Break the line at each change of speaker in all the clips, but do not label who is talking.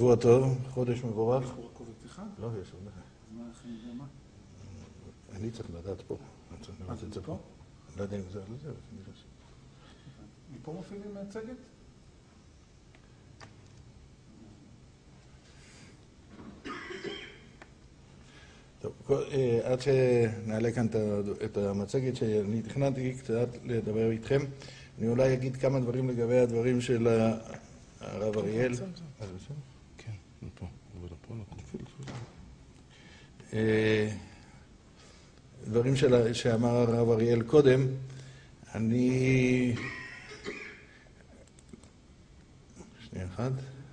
שבוע טוב, חודש מבורך.
יש פה רק קובץ אחד?
לא, יש עוד.
אז מה, איך אני יודע מה?
אני צריך לדעת פה. אני צריך לראות את זה פה. אני לא יודע אם זה על זה, אבל נראה ש...
מפה מופיעים מצגת?
טוב, עד שנעלה כאן את המצגת שאני תכננתי קצת לדבר איתכם, אני אולי אגיד כמה דברים לגבי הדברים של הרב אריאל.
כן, פה.
דברים שאמר הרב אריאל קודם, אני... שנייה אחת.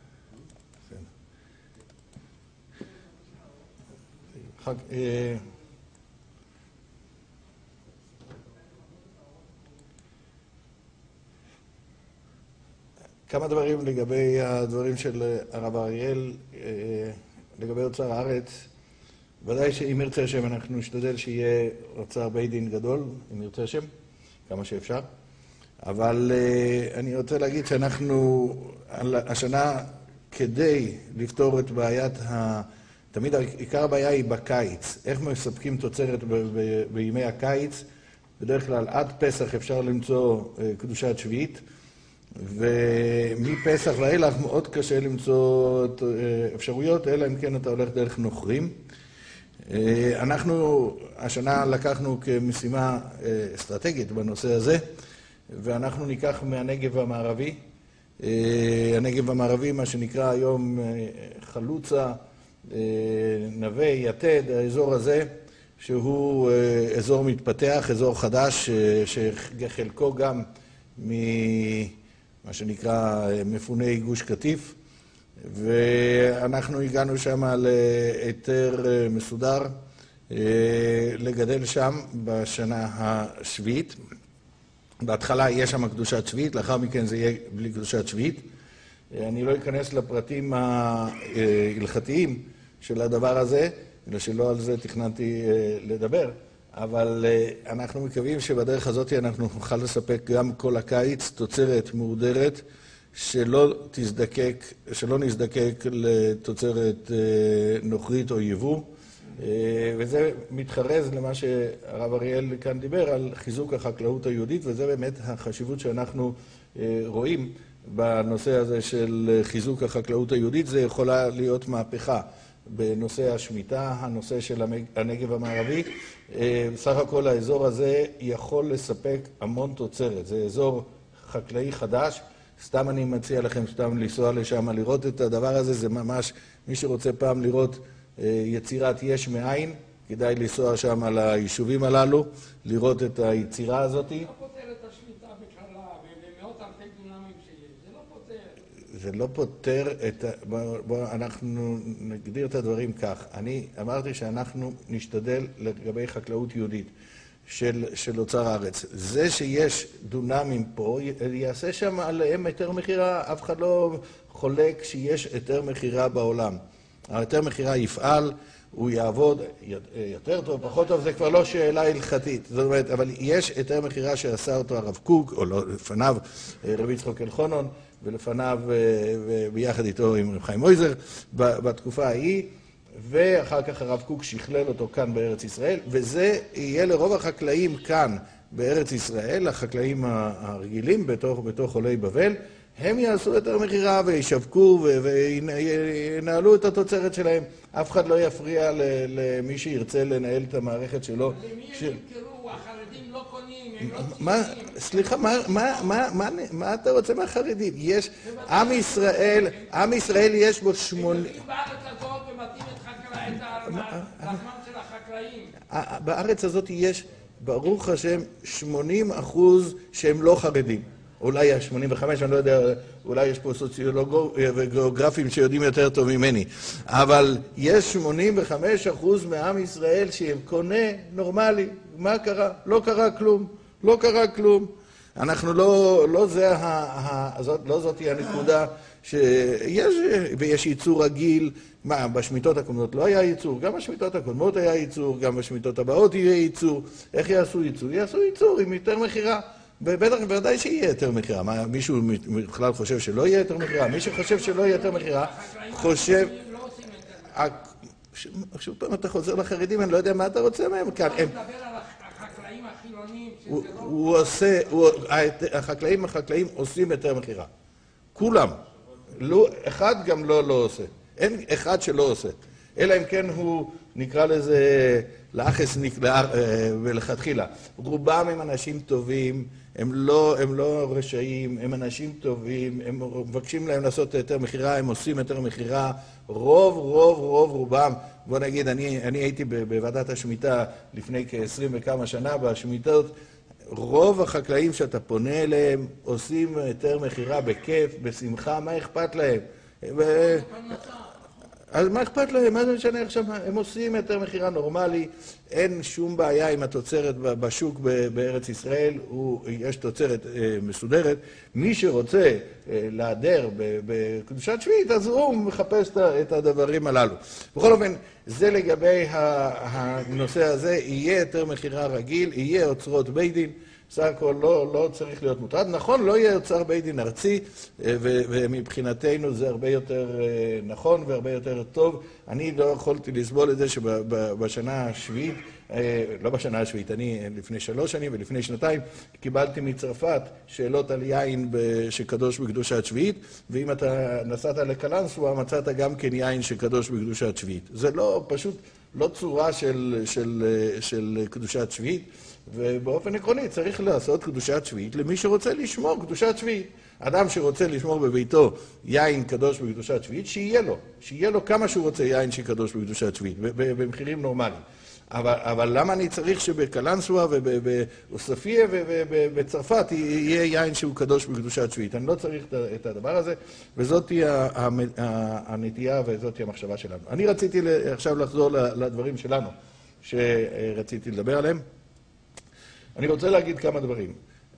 כמה דברים לגבי הדברים של הרב אריאל, לגבי אוצר הארץ. ודאי שאם ירצה השם אנחנו נשתדל שיהיה אוצר בית דין גדול, אם ירצה השם, כמה שאפשר. אבל אני רוצה להגיד שאנחנו השנה, כדי לפתור את בעיית תמיד עיקר הבעיה היא בקיץ. איך מספקים תוצרת בימי הקיץ? בדרך כלל עד פסח אפשר למצוא קדושת שביעית, ומפסח ואילך מאוד קשה למצוא אפשרויות, אלא אם כן אתה הולך דרך נוכרים. אנחנו השנה לקחנו כמשימה אסטרטגית בנושא הזה, ואנחנו ניקח מהנגב המערבי. הנגב המערבי, מה שנקרא היום חלוצה, נווה, יתד, האזור הזה, שהוא אזור מתפתח, אזור חדש, שחלקו גם ממה שנקרא מפוני גוש קטיף, ואנחנו הגענו שם להיתר מסודר לגדל שם בשנה השביעית. בהתחלה יש שם קדושת שביעית, לאחר מכן זה יהיה בלי קדושת שביעית. אני לא אכנס לפרטים ההלכתיים של הדבר הזה, אלא שלא על זה תכננתי לדבר, אבל אנחנו מקווים שבדרך הזאת אנחנו נוכל לספק גם כל הקיץ תוצרת מאודרת, שלא נזדקק לתוצרת נוכרית או יבוא, וזה מתחרז למה שהרב אריאל כאן דיבר על חיזוק החקלאות היהודית, וזה באמת החשיבות שאנחנו רואים בנושא הזה של חיזוק החקלאות היהודית. זה יכולה להיות מהפכה בנושא השמיטה, הנושא של הנגב המערבי. בסך הכל האזור הזה יכול לספק המון תוצרת. זה אזור חקלאי חדש. סתם אני מציע לכם סתם לנסוע לשם, לראות את הדבר הזה. זה ממש, מי שרוצה פעם לראות יצירת יש מאין, כדאי לנסוע שם על היישובים הללו, לראות את היצירה הזאת. זה לא פותר את... בואו אנחנו נגדיר את הדברים כך. אני אמרתי שאנחנו נשתדל לגבי חקלאות יהודית של אוצר הארץ. זה שיש דונמים פה, יעשה שם עליהם היתר מחירה. אף אחד לא חולק שיש היתר מחירה בעולם. היתר מחירה יפעל, הוא יעבוד יותר טוב, פחות טוב, זה כבר לא שאלה הלכתית. זאת אומרת, אבל יש היתר מחירה שעשה אותו הרב קוק, או לא, לפניו רבי יצחק אלחונון, ולפניו ביחד איתו עם רב חיים מויזר בתקופה ההיא, ואחר כך הרב קוק שכלל אותו כאן בארץ ישראל, וזה יהיה לרוב החקלאים כאן בארץ ישראל, החקלאים הרגילים בתוך עולי בבל, הם יעשו יותר מחירה וישווקו וינהלו את התוצרת שלהם. אף אחד לא יפריע למי שירצה לנהל את המערכת שלו.
למי הם ימכרו? החרדים לא קונים, הם לא ציונים.
סליחה, מה אתה רוצה מהחרדים? יש, עם ישראל יש בו 80...
הם בארץ הזאת ומתאים את הזמן של החקלאים.
בארץ הזאת יש, ברוך השם, 80% שהם לא חרדים. אולי 85, אני לא יודע, אולי יש פה סוציולוגים וגיאוגרפים שיודעים יותר טוב ממני. אבל יש 85% מעם ישראל שהם קונה נורמלי. מה קרה? לא קרה כלום. לא קרה כלום. אנחנו לא זאת היא הנקודה שיש, ויש ייצור רגיל. מה, בשמיטות הקודמות לא היה ייצור? גם בשמיטות הקודמות היה ייצור, גם בשמיטות הבאות יהיה ייצור. איך יעשו ייצור? יעשו ייצור עם יותר מחירה. בטח, בוודאי שיהיה יותר מחירה. מה, מישהו בכלל חושב שלא יהיה יותר מחירה? מי שחושב שלא יהיה יותר מחירה, חושב... שוב פעם אתה חוזר לחרדים, אני לא יודע מה אתה רוצה מהם כאן.
אני מדבר על החקלאים החילונים, שזה לא...
החקלאים עושים יותר מחירה. כולם. אחד גם לא עושה. אין אחד שלא עושה. אלא אם כן הוא, נקרא לזה, לאחס ולכתחילה. רובם הם אנשים טובים, הם לא רשעים, הם אנשים טובים, הם מבקשים להם לעשות יותר מחירה, הם עושים יותר מחירה. רוב רובם, בוא נגיד, אני הייתי בוועדת השמיטה לפני כ-20 וכמה שנה בשמיטות, רוב החקלאים שאתה פונה אליהם עושים יותר מחירה בכיף, בשמחה, מה אכפת להם? אז מה אכפת להם? מה זה משנה עכשיו? הם עושים יותר מחירה נורמלי, אין שום בעיה עם התוצרת בשוק בארץ ישראל, יש תוצרת מסודרת. מי שרוצה להדר בקדושת שביעית, אז הוא מחפש את הדברים הללו. בכל אופן, זה לגבי הנושא הזה, יהיה יותר מחירה רגיל, יהיה אוצרות בית דין, בסך הכל לא צריך להיות מוטרד. נכון, לא יהיה אוצר בית דין ארצי, ומבחינתנו זה הרבה יותר נכון והרבה יותר טוב. אני לא יכולתי לסבול את זה שבשנה השביעית, לא בשנה השביעית, אני לפני 3 שנים ולפני 2 קיבלתי מצרפת שאלות על יין שקדוש בקדושת שביעית, ואם אתה נסעת לקלנסווה מצאת גם כן יין שקדוש בקדושת שביעית. זה לא, פשוט לא צורה של קדושת שביעית, ובאופן עקרוני צריך לעשות קדושת שביעית למי שרוצה לשמור קדושת שביעית. אדם שרוצה לשמור בביתו יין קדוש בקדושת שביעית, שיהיה לו כמה שהוא רוצה יין שקדוש בקדושת שביעית, במחירים נורמליים. אבל למה אני צריך שבקלנסווה ובעוספיה ובצרפת יהיה יין שהוא קדוש בקדושת שביעית? אני לא צריך את הדבר הזה, וזאת תהיה הנטייה וזאת תהיה המחשבה שלנו. אני רציתי עכשיו לחזור לדברים שלנו, שרציתי לדבר עליהם. אני רוצה להגיד כמה דברים.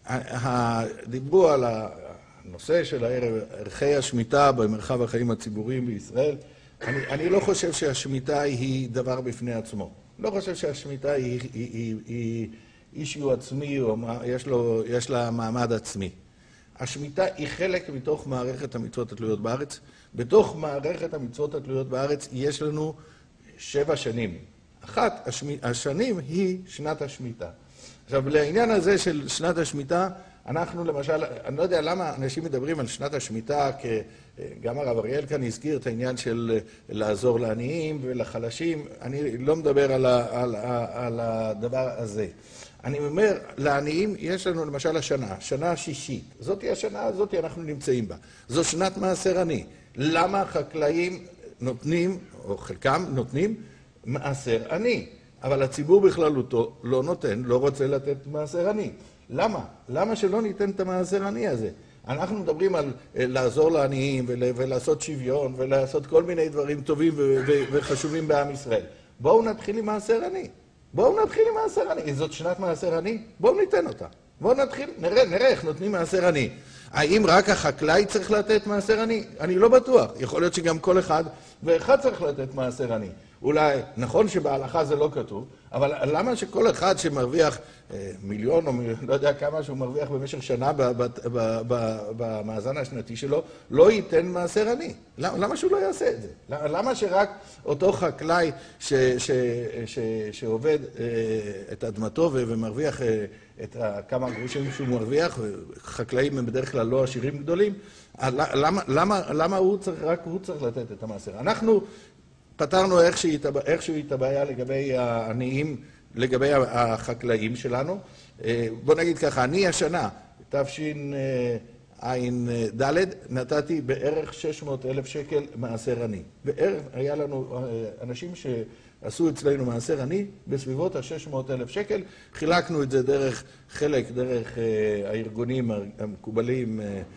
דיברו על הנושא של ערכי השמיטה במרחב החיים הציבוריים בישראל. אני לא חושב שהשמיטה היא דבר בפני עצמו. לא חושב שהשמיטה היא אישיו עצמי, או יש לה מעמד עצמי. השמיטה היא חלק מתוך מערכת המצוות התלויות בארץ. בתוך מערכת המצוות התלויות בארץ יש לנו 7 שנים. אחת השנים היא שנת השמיטה. עכשיו, לעניין הזה של שנת השמיטה, אנחנו למשל, אני לא יודע למה אנשים מדברים על שנת השמיטה, גם הרב אריאל כאן הזכיר את העניין של לעזור לעניים ולחלשים, אני לא מדבר על הדבר הזה. אני אומר, לעניים יש לנו למשל שנה השישית. זאתי השנה, זאתי אנחנו נמצאים בה. זו שנת מעשר עני. למה חקלאים נותנים, או חלקם נותנים, מעשר עני? אבל הציבור בכללותו לא נותן, לא רוצה לתת מעשר עני. למה? למה שלא ניתן את המעשר עני הזה? אנחנו מדברים על לעזור לעניים ולעשות שוויון ולעשות כל מיני דברים טובים וחשובים בעם ישראל. בואו נתחיל עם מעשר עני. בואו נתחיל עם מעשר עני. זאת שנת מעשר עני? בואו ניתן אותה. בואו נתחיל, נראה איך נותנים מעשר עני. האם רק החקלאי צריך לתת מעשר עני? אני לא בטוח. יכול להיות שגם כל אחד ואחד צריך לתת מעשר עני. אולי, נכון שבהלכה זה לא כתוב, אבל למה שכל אחד שמרוויח מיליון או לא יודע כמה שהוא מרוויח במשך שנה במאזן השנתי שלו, לא ייתן מעשר עני? למה שהוא לא יעשה את זה? למה שרק אותו חקלאי שעובד את אדמתו ומרוויח את כמה גרושים שהוא מרוויח, חקלאים הם בדרך כלל לא עשירים גדולים, למה רק הוא צריך לתת את המעשר? אנחנו פתרנו איכשהו את הבעיה לגבי העניים, לגבי החקלאים שלנו. בוא נגיד ככה, אני השנה, תשע"ד, נתתי בערך 600,000 שקל מעשר עני. בערך היה לנו אנשים שעשו אצלנו מעשר עני בסביבות ה-600,000 שקל. חילקנו את זה חלק דרך הארגונים המקובלים,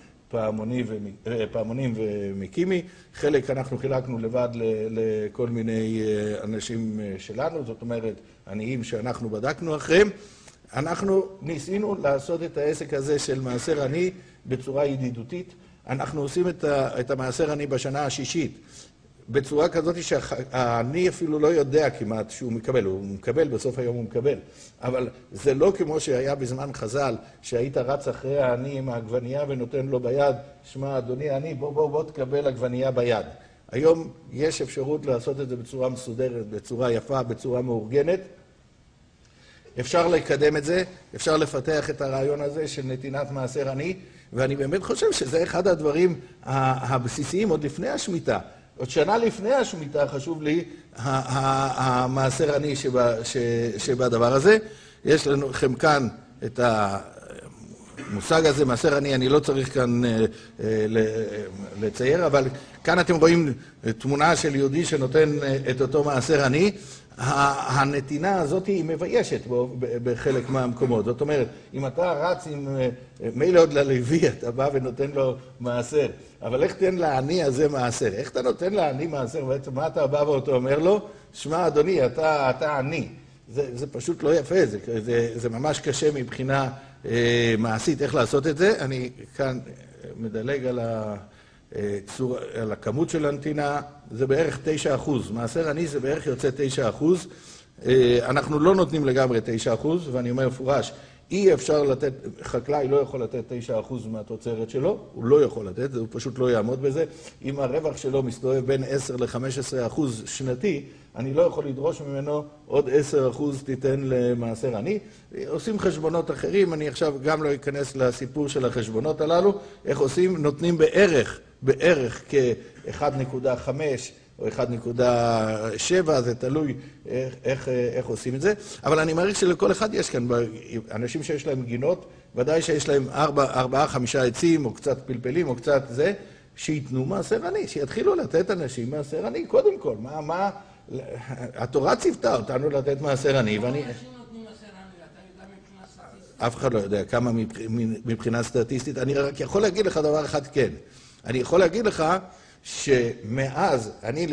פעמונים ומיקימי, חלק אנחנו חילקנו לבד לכל מיני אנשים שלנו, זאת אומרת, עניים שאנחנו בדקנו אחריהם. אנחנו ניסינו לעשות את העסק הזה של מעשר עני בצורה ידידותית. אנחנו עושים את המעשר עני בשנה השישית. בצורה כזאת שהעני אפילו לא יודע כמעט שהוא מקבל, הוא מקבל, בסוף היום הוא מקבל. אבל זה לא כמו שהיה בזמן חז"ל, שהיית רץ אחרי העני עם העגבנייה ונותן לו ביד, שמע אדוני העני, בוא תקבל עגבנייה ביד. היום יש אפשרות לעשות את זה בצורה מסודרת, בצורה יפה, בצורה מאורגנת. אפשר לקדם את זה, אפשר לפתח את הרעיון הזה של נתינת מעשר עני, ואני באמת חושב שזה אחד הדברים הבסיסיים עוד לפני השמיטה. עוד שנה לפני השמיטה חשוב לי המעשר עני שבדבר הזה. יש לכם כאן את המושג הזה, מעשר עני, אני לא צריך כאן לצייר, אבל כאן אתם רואים תמונה של יהודי שנותן את אותו מעשר עני. הנתינה הזאת היא מביישת בו בחלק מהמקומות. זאת אומרת, אם אתה רץ עם מילא עוד ללוי, אתה בא ונותן לו מעשר. אבל איך תן לעני הזה מעשר? איך אתה נותן לעני מעשר? בעצם מה אתה בא ואותו אומר לו? שמע אדוני, אתה עני. זה פשוט לא יפה, זה ממש קשה מבחינה מעשית איך לעשות את זה. אני כאן מדלג על הכמות של הנתינה, זה בערך 9%. מעשר עני זה בערך יוצא 9%. אנחנו לא נותנים לגמרי 9%, ואני אומר מפורש, אי אפשר לתת, חקלאי לא יכול לתת 9% מהתוצרת שלו, הוא לא יכול לתת, הוא פשוט לא יעמוד בזה. אם הרווח שלו מסתובב בין 10 ל-15% שנתי, אני לא יכול לדרוש ממנו עוד 10% תיתן למעשר עני. עושים חשבונות אחרים, אני עכשיו גם לא אכנס לסיפור של החשבונות הללו. איך עושים? נותנים בערך כ-1.5 או 1.7, זה תלוי איך עושים את זה. אבל אני מעריך שלכל אחד יש כאן, אנשים שיש להם גינות, ודאי שיש להם 4-5 עצים, או קצת פלפלים, או קצת זה, שיתנו מעשר עני, שיתחילו לתת אנשים מעשר עני, קודם כל. התורה ציוותה אותנו לתת מעשר עני, ואני... אף אחד לא יודע כמה מבחינה סטטיסטית. אני רק יכול להגיד לך דבר אחד כן. אני יכול להגיד לך שמאז, אני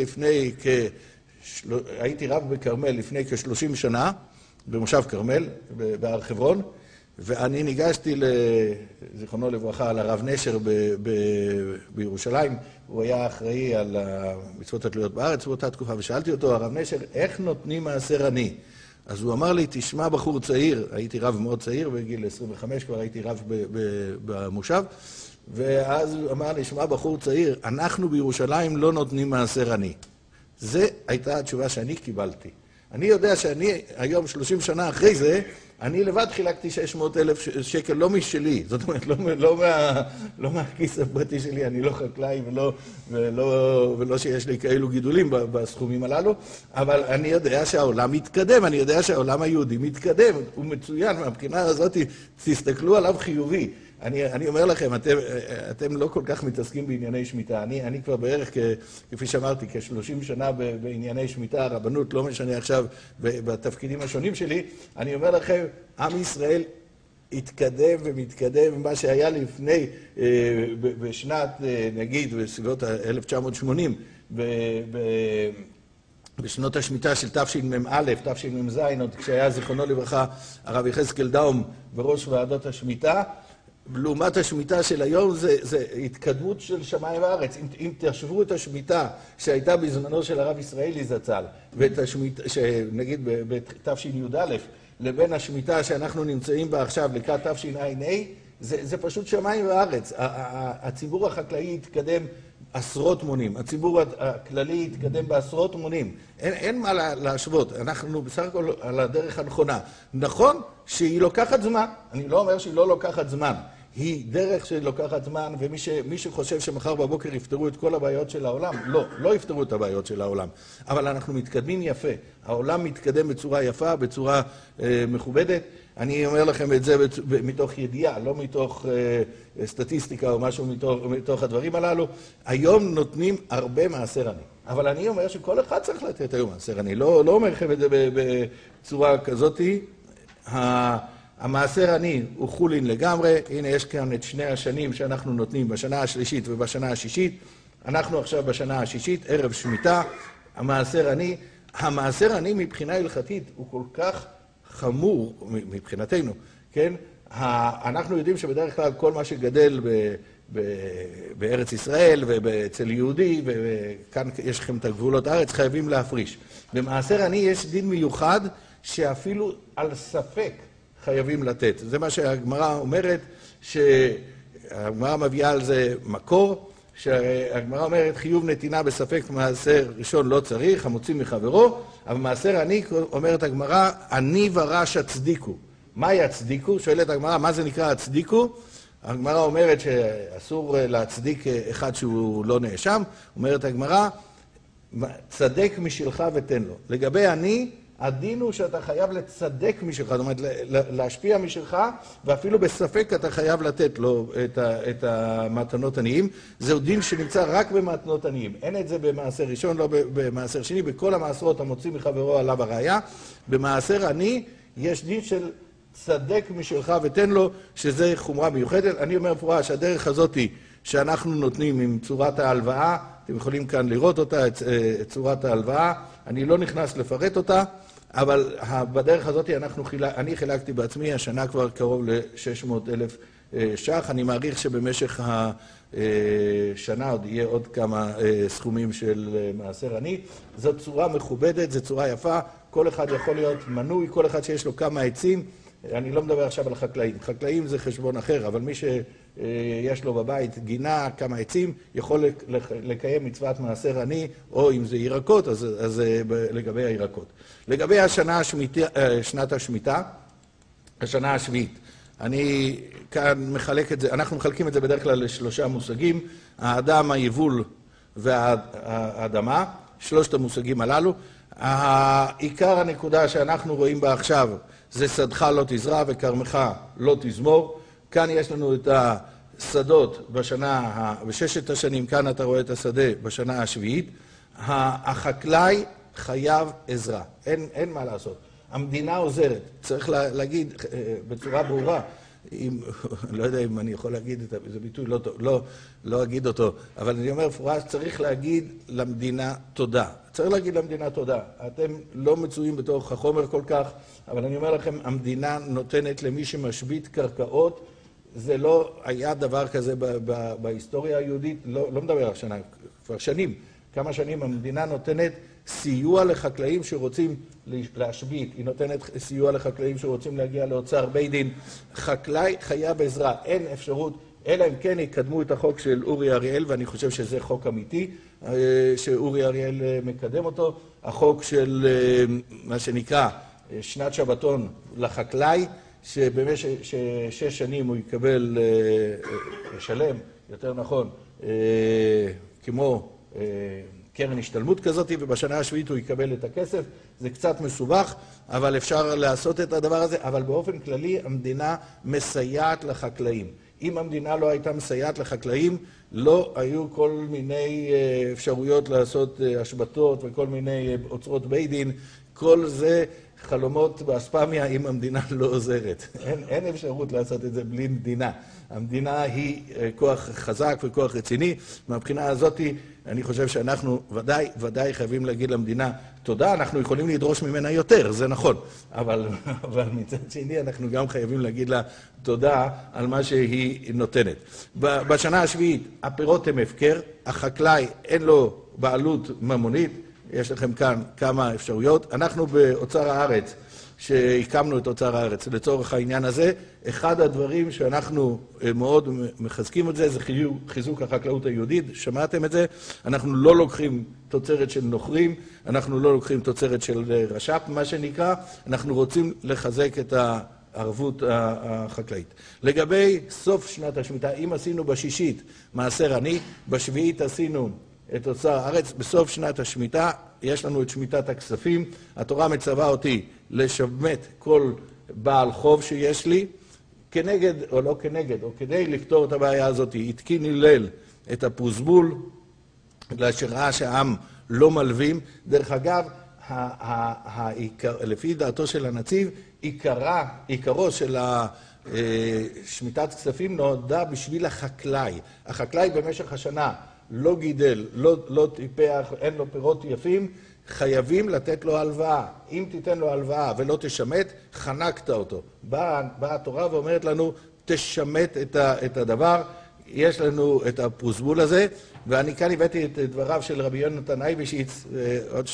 הייתי רב בכרמל לפני כ-30 שנה, במושב כרמל, בהר חברון, ואני ניגשתי לזיכרונו לברכה, לרב נשר בירושלים, הוא היה אחראי על המצוות התלויות בארץ באותה תקופה, ושאלתי אותו, הרב נשר, איך נותנים מעשר עני? אז הוא אמר לי, תשמע בחור צעיר, הייתי רב מאוד צעיר, בגיל 25 כבר הייתי רב במושב, ואז הוא אמר לי, שמע בחור צעיר, אנחנו בירושלים לא נותנים מעשר עני. זה הייתה התשובה שאני קיבלתי. אני יודע שאני היום 30 שנה אחרי זה, אני לבד חילקתי 600,000 שקל, לא משלי, זאת אומרת, לא מהכיס הפרטי שלי, אני לא חקלאי ולא שיש לי כאלו גידולים בסכומים הללו, אבל אני יודע שהעולם מתקדם, אני יודע שהעולם היהודי מתקדם, הוא מצוין, מהבחינה הזאת תסתכלו עליו חיובי. אני אומר לכם, אתם לא כל כך מתעסקים בענייני שמיטה. אני כבר בערך, כפי שאמרתי, כ-30 שנה בענייני שמיטה, הרבנות, לא משנה עכשיו בתפקידים השונים שלי. אני אומר לכם, עם ישראל התקדם ומתקדם מה שהיה לפני, בשנת, נגיד, בסביבות 1980, בשנות השמיטה של תשמ"א, תשמ"ז, עוד כשהיה זיכרונו לברכה, הרב יחזקאל דאום בראש ועדות השמיטה, לעומת השמיטה של היום זה התקדמות של שמיים וארץ. אם תשוו את השמיטה שהייתה בזמנו של הרב ישראלי זצ"ל, ואת השמיטה, שנגיד בתש"י, לבין השמיטה שאנחנו נמצאים בה עכשיו לקראת תשע"ה, זה פשוט שמיים וארץ. הציבור החקלאי התקדם עשרות מונים, הציבור הכללי התקדם בעשרות מונים. אין מה להשוות, אנחנו בסך הכל על הדרך הנכונה. נכון שהיא לוקחת זמן, אני לא אומר שהיא לא לוקחת זמן, היא דרך שלוקחת זמן, ומי שחושב שמחר בבוקר יפתרו את כל הבעיות של העולם, לא יפתרו את הבעיות של העולם. אבל אנחנו מתקדמים יפה, העולם מתקדם בצורה יפה, בצורה מכובדת. אני אומר לכם את זה מתוך ידיעה, לא מתוך סטטיסטיקה או משהו מתוך הדברים הללו. היום נותנים הרבה מעשר עני. אבל אני אומר שכל אחד צריך לתת היום מעשר עני. לא אומר לכם את זה בצורה כזאת. המעשר עני הוא חולין לגמרי. הנה יש כאן את שני השנים שאנחנו נותנים בשנה השלישית ובשנה השישית. אנחנו עכשיו בשנה השישית, ערב שמיטה. המעשר עני מבחינה הלכתית הוא כל כך מבחינתנו, כן? אנחנו יודעים שבדרך כלל כל מה שגדל בארץ ישראל ואצל יהודי, וכאן יש לכם את הגבולות הארץ, חייבים להפריש. במעשר עני יש דין מיוחד שאפילו על ספק חייבים לתת. זה מה שהגמרא אומרת, שהגמרא מביאה על זה מקור, שהגמרא אומרת חיוב נתינה בספק מעשר ראשון לא צריך, המוציא מחברו, אבל מעשר עני אומרת הגמרא, עני ורש הצדיקו. מה יצדיקו? שואלת הגמרא, מה זה נקרא הצדיקו? הגמרא אומרת שאסור להצדיק אחד שהוא לא נאשם, אומרת הגמרא, צדק משלך ותן לו. לגבי עני, הדין הוא שאתה חייב לצדק משלך, זאת אומרת להשפיע משלך, ואפילו בספק אתה חייב לתת לו את המתנות עניים. זהו דין שנמצא רק במתנות עניים. אין את זה במעשר ראשון, לא במעשר שני, בכל המעשרות המוציא מחברו עליו הראיה. במעשר עני יש דין של צדק משלך ותן לו, שזה חומרה מיוחדת. אני אומר פורש, הדרך הזאת שאנחנו נותנים עם צורת ההלוואה, אתם יכולים כאן לראות אותה, את צורת ההלוואה, אני לא נכנס לפרט אותה, אבל בדרך הזאת אני חילקתי בעצמי, השנה כבר קרוב ל-600,000 ש"ח, אני מעריך שבמשך השנה עוד יהיה עוד כמה סכומים של מעשר עני. זו צורה מכובדת, זו צורה יפה, כל אחד יכול להיות מנוי, כל אחד שיש לו כמה עצים, אני לא מדבר עכשיו על חקלאים, חקלאים זה חשבון אחר, אבל מי שיש לו בבית גינה, כמה עצים, יכול לקיים מצוות מעשר עני, או אם זה ירקות, אז לגבי הירקות. לגבי שנת השמיטה, השנה השביעית, אני כאן מחלק את זה, אנחנו מחלקים את זה בדרך כלל לשלושה מושגים, האדם, היבול והאדמה, שלושת המושגים הללו. העיקר הנקודה שאנחנו רואים בה עכשיו, זה שדך לא תזרע וכרמך לא תזמור. כאן יש לנו את השדות בששת השנים, כאן אתה רואה את השדה בשנה השביעית. החקלאי חייב עזרה, אין מה לעשות. המדינה עוזרת, צריך להגיד בצורה ברורה, לא יודע אם אני יכול להגיד את זה, ביטוי לא טוב, לא אגיד אותו, אבל אני אומר פורש, צריך להגיד למדינה תודה. צריך להגיד למדינה תודה. אתם לא מצויים בתוך החומר כל כך, אבל אני אומר לכם, המדינה נותנת למי שמשבית קרקעות, זה לא היה דבר כזה בהיסטוריה היהודית, לא מדבר על שנה, כבר שנים, כמה שנים המדינה נותנת סיוע לחקלאים שרוצים להשבית, היא נותנת סיוע לחקלאים שרוצים להגיע לאוצר בית דין. חקלאי חייב עזרה, אין אפשרות, אלא אם כן יקדמו את החוק של אורי אריאל, ואני חושב שזה חוק אמיתי, שאורי אריאל מקדם אותו, החוק של מה שנקרא שנת שבתון לחקלאי, שבמשך 6 שנים הוא יקבל, ישלם, יותר נכון, כמו קרן השתלמות כזאת, ובשנה השביעית הוא יקבל את הכסף. זה קצת מסובך, אבל אפשר לעשות את הדבר הזה, אבל באופן כללי המדינה מסייעת לחקלאים. אם המדינה לא הייתה מסייעת לחקלאים, לא היו כל מיני אפשרויות לעשות השבתות וכל מיני אוצרות בית דין. כל זה חלומות באספמיה אם המדינה לא עוזרת. אין אפשרות לעשות את זה בלי מדינה. המדינה היא כוח חזק וכוח רציני. מהבחינה הזאת אני חושב שאנחנו ודאי חייבים להגיד למדינה תודה, אנחנו יכולים לדרוש ממנה יותר, זה נכון. אבל מצד שני אנחנו גם חייבים להגיד לה תודה על מה שהיא נותנת. בשנה השביעית הפירות הם הפקר, החקלאי אין לו בעלות ממונית, יש לכם כאן כמה אפשרויות. אנחנו באוצר הארץ, שהקמנו את אוצר הארץ לצורך העניין הזה, אחד הדברים שאנחנו מאוד מחזקים את זה, זה חיזוק החקלאות היהודית, שמעתם את זה? אנחנו לא לוקחים תוצרת של נוכרים, אנחנו לא לוקחים תוצרת של רש"פ, מה שנקרא, אנחנו רוצים לחזק את הערבות החקלאית. לגבי סוף שנת השמיטה, אם עשינו בשישית מעשר עני, בשביעית עשינו את אוצר הארץ, בסוף שנת השמיטה יש לנו את שמיטת הכספים. התורה מצווה אותי לשמט כל בעל חוב שיש לי, כנגד או לא כנגד, או כדי לפתור את הבעיה הזאת, התקין הלל את הפרוזבול, שראה שהעם לא מלווים. דרך אגב, לפי דעתו של הנציב, עיקרו של שמיטת כספים נועדה בשביל החקלאי. החקלאי במשך השנה לא גידל, לא טיפח, אין לו פירות יפים, חייבים לתת לו הלוואה. אם תיתן לו הלוואה ולא תשמט, חנקת אותו. באה התורה ואומרת לנו, תשמט את הדבר. יש לנו את הפרוזבול הזה, ואני כאן הבאתי את דבריו של רבי יונתן אייבשיץ, עוד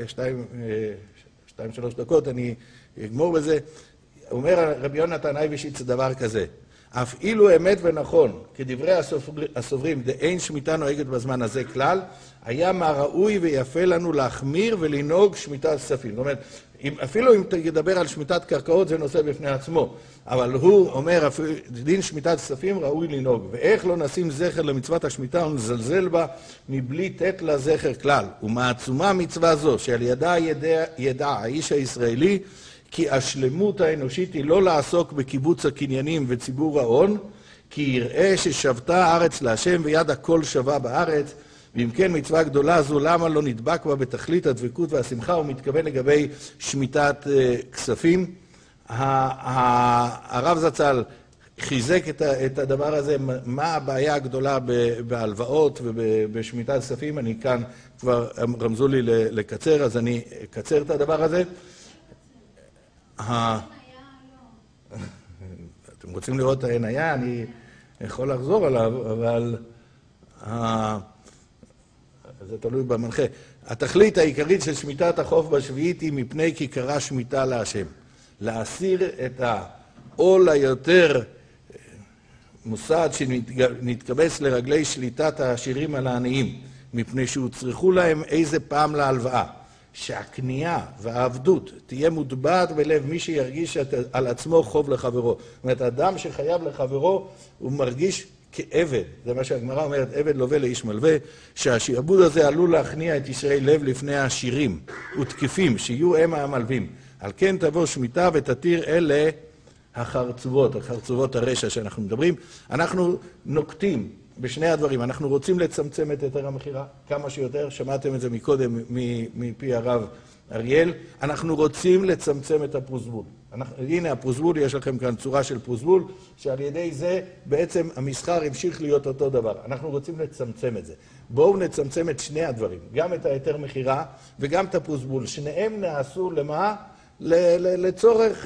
2-3 דקות, אני אגמור בזה. אומר רבי יונתן אייבשיץ דבר כזה, אף אילו אמת ונכון, כדברי הסוברים, דאין שמיטה נוהגת בזמן הזה כלל, היה מה ראוי ויפה לנו להחמיר ולנהוג שמיטת כספים. זאת אומרת, אפילו אם תדבר על שמיטת קרקעות זה נושא בפני עצמו, אבל הוא אומר, דין שמיטת כספים ראוי לנהוג. ואיך לא נשים זכר למצוות השמיטה ונזלזל בה מבלי תת לה זכר כלל. ומעצומה מצווה זו, שעל ידה ידע האיש הישראלי, כי השלמות האנושית היא לא לעסוק בקיבוץ הקניינים וציבור ההון, כי יראה ששבתה הארץ להשם ויד הכל שווה בארץ, ואם כן מצווה גדולה זו, למה לא נדבק בה בתכלית הדבקות והשמחה? הוא מתכוון לגבי שמיטת כספים. הרב זצ"ל חיזק את הדבר הזה, מה הבעיה הגדולה בהלוואות ובשמיטת כספים. אני כאן כבר רמזו לי לקצר, אז אני אקצר את הדבר הזה. אתם רוצים לראות את העין היה, אני יכול לחזור עליו, אבל זה תלוי במנחה. התכלית העיקרית של שמיטת החוף בשביעית היא מפני כי קרא שמיטה להשם. להסיר את העול היותר מוסד שנתקבץ לרגלי שליטת העשירים על העניים, מפני שהוצרכו להם איזה פעם להלוואה. שהקנייה והעבדות תהיה מוטבעת בלב מי שירגיש על עצמו חוב לחברו. זאת אומרת, אדם שחייב לחברו הוא מרגיש כעבד. זה מה שהגמרא אומרת, עבד לווה לאיש מלווה, שהשעבוד הזה עלול להכניע את ישרי לב לפני העשירים ותקפים, שיהיו הם המלווים. על כן תבוא שמיטה ותתיר אלה החרצובות הרשע שאנחנו מדברים. אנחנו נוקטים בשני הדברים. אנחנו רוצים לצמצם את היתר המכירה כמה שיותר, שמעתם את זה מקודם מפי הרב אריאל. אנחנו רוצים לצמצם את הפרוזבול. הנה הפרוזבול, יש לכם כאן צורה של פרוזבול, שעל ידי זה בעצם המסחר המשיך להיות אותו דבר. אנחנו רוצים לצמצם את זה. בואו נצמצם את שני הדברים, גם את היתר מכירה וגם את הפרוזבול. שניהם נעשו למה? לצורך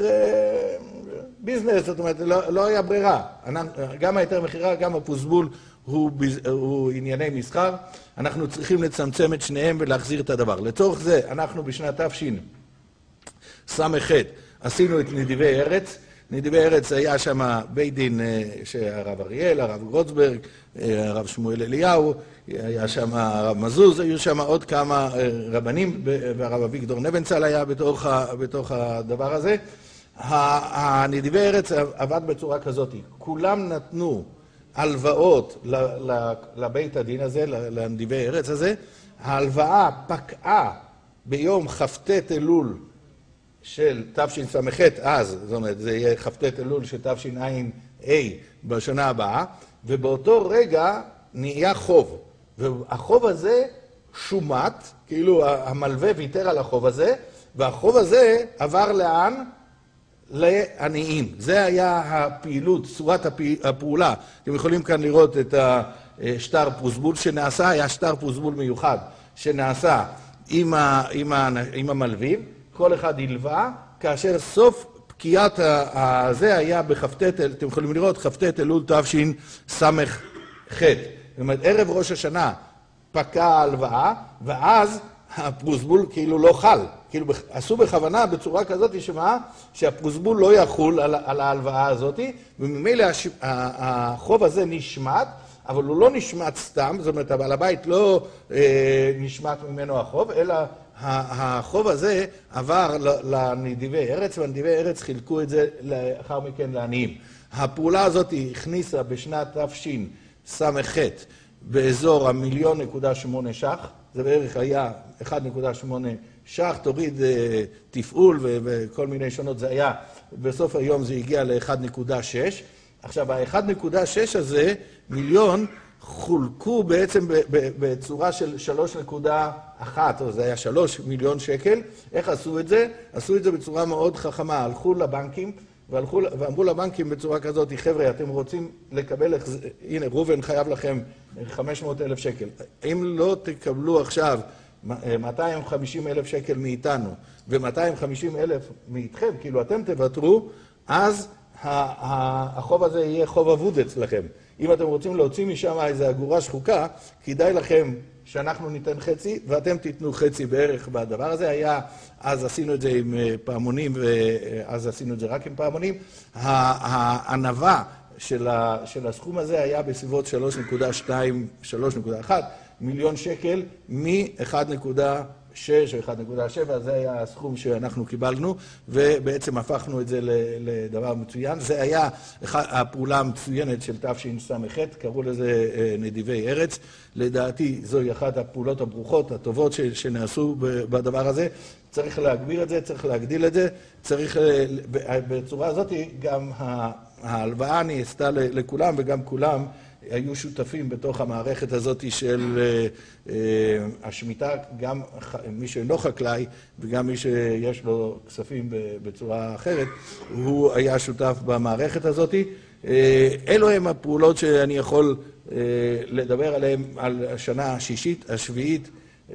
ביזנס, זאת אומרת, לא היה ברירה. גם היתר מכירה, גם הפרוזבול הוא ענייני מסחר. אנחנו צריכים לצמצם את שניהם ולהחזיר את הדבר. לצורך זה, אנחנו בשנת תשס"ח עשינו את נדיבי ארץ. נדיבי ארץ היה שם בית דין שהרב אריאל, הרב גרוצברג, הרב שמואל אליהו, היה שם הרב מזוז, היו שם עוד כמה רבנים, והרב אביגדור נבנצל היה בתוך הדבר הזה. הנדיבי ארץ עבד בצורה כזאת. כולם נתנו הלוואות לבית הדין הזה, לנדיבי ארץ הזה. ההלוואה פקעה ביום כ"ט אלול של תשס"ח אז, זאת אומרת, זה יהיה כ"ט אלול של תשע"ה בשנה הבאה, ובאותו רגע נהיה חוב. והחוב הזה שומט, כאילו המלווה ויתר על החוב הזה, והחוב הזה עבר לאן? לעניים. זה היה הפעילות, צורת הפעולה. אתם יכולים כאן לראות את השטר פרוזבול שנעשה, היה שטר פרוזבול מיוחד שנעשה עם המלווים, כל אחד הלווה, כאשר סוף פקיעת הזה היה בכ"ט, אתם יכולים לראות, כ"ט אלול תשס"ח. זאת אומרת, ערב ראש השנה פקע ההלוואה, ואז הפרוזבול כאילו לא חל. כאילו עשו בכוונה בצורה כזאת שמה? שהפרוזבול לא יחול על ההלוואה הזאת, וממילא החוב הזה נשמט, אבל הוא לא נשמט סתם, זאת אומרת, בעל הבית לא נשמט ממנו החוב, אלא החוב הזה עבר לנדיבי ארץ, והנדיבי ארץ חילקו את זה לאחר מכן לעניים. הפעולה הזאת הכניסה בשנת תשס"ח באזור 1,000,000.8 ש"ח, זה בערך היה 1.8 ש"ח, תוריד תפעול וכל מיני שונות, זה היה, בסוף היום זה הגיע ל-1.6. עכשיו, ה-1.6 הזה, מיליון, חולקו בעצם בצורה של 3.1, או זה היה 3 מיליון שקל. איך עשו את זה? עשו את זה בצורה מאוד חכמה. הלכו לבנקים, ואמרו לבנקים בצורה כזאת, חבר'ה, אתם רוצים לקבל, הנה, ראובן חייב לכם 500,000 שקל. אם לא תקבלו עכשיו 250,000 שקל מאיתנו, ו250,000 מאיתכם, כאילו אתם תוותרו, אז החוב הזה יהיה חוב אבוד אצלכם. אם אתם רוצים להוציא משם איזו אגורה שחוקה, כדאי לכם שאנחנו ניתן חצי, ואתם תיתנו חצי בערך בדבר הזה. אז עשינו את זה עם פעמונים, ואז עשינו את זה רק עם פעמונים. הענווה של הסכום הזה היה בסביבות 3.2, 3.1 מיליון שקל מ-1.6 או 1.7, זה היה הסכום שאנחנו קיבלנו, ובעצם הפכנו את זה לדבר מצוין. זה היה הפעולה המצוינת של תשס"ח, קראו לזה נדיבי ארץ. לדעתי זוהי אחת הפעולות הברוכות, הטובות שנעשו בדבר הזה. צריך להגביר את זה, צריך להגדיל את זה, צריך בצורה הזאת גם ההלוואה נעשתה לכולם, וגם כולם היו שותפים בתוך המערכת הזאת של השמיטה, גם מי שאינו חקלאי וגם מי שיש לו כספים בצורה אחרת, הוא היה שותף במערכת הזאת. אלו הם הפעולות שאני יכול לדבר עליהן על השנה השישית, השביעית,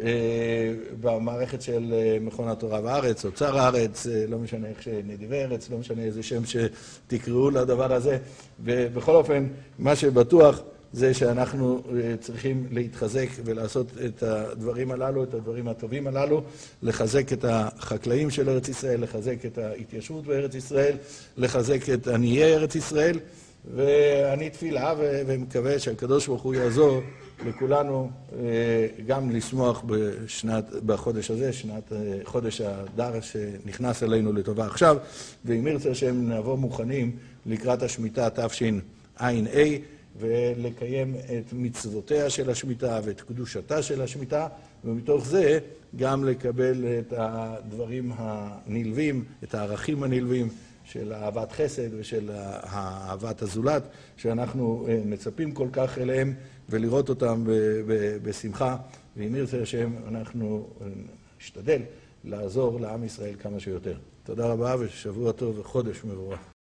במערכת של מכון התורה והארץ, אוצר הארץ, לא משנה איך שנדיבי ארץ, לא משנה איזה שם שתקראו לדבר הזה. ובכל אופן, מה שבטוח זה שאנחנו צריכים להתחזק ולעשות את הדברים הללו, את הדברים הטובים הללו, לחזק את החקלאים של ארץ ישראל, לחזק את ההתיישבות בארץ ישראל, לחזק את עניי ארץ ישראל. ואני תפילה ומקווה שהקדוש ברוך הוא יעזור לכולנו גם לשמוח בחודש הזה, חודש האדר שנכנס אלינו לטובה עכשיו, ואם ירצה השם נבוא מוכנים לקראת השמיטה תשע"ה, ולקיים את מצוותיה של השמיטה ואת קדושתה של השמיטה, ומתוך זה גם לקבל את הדברים הנלווים, את הערכים הנלווים של אהבת חסד ושל אהבת הזולת, שאנחנו מצפים כל כך אליהם, ולראות אותם בשמחה. ואם ירצה השם, אנחנו נשתדל לעזור לעם ישראל כמה שיותר. תודה רבה ושבוע טוב וחודש מבורך.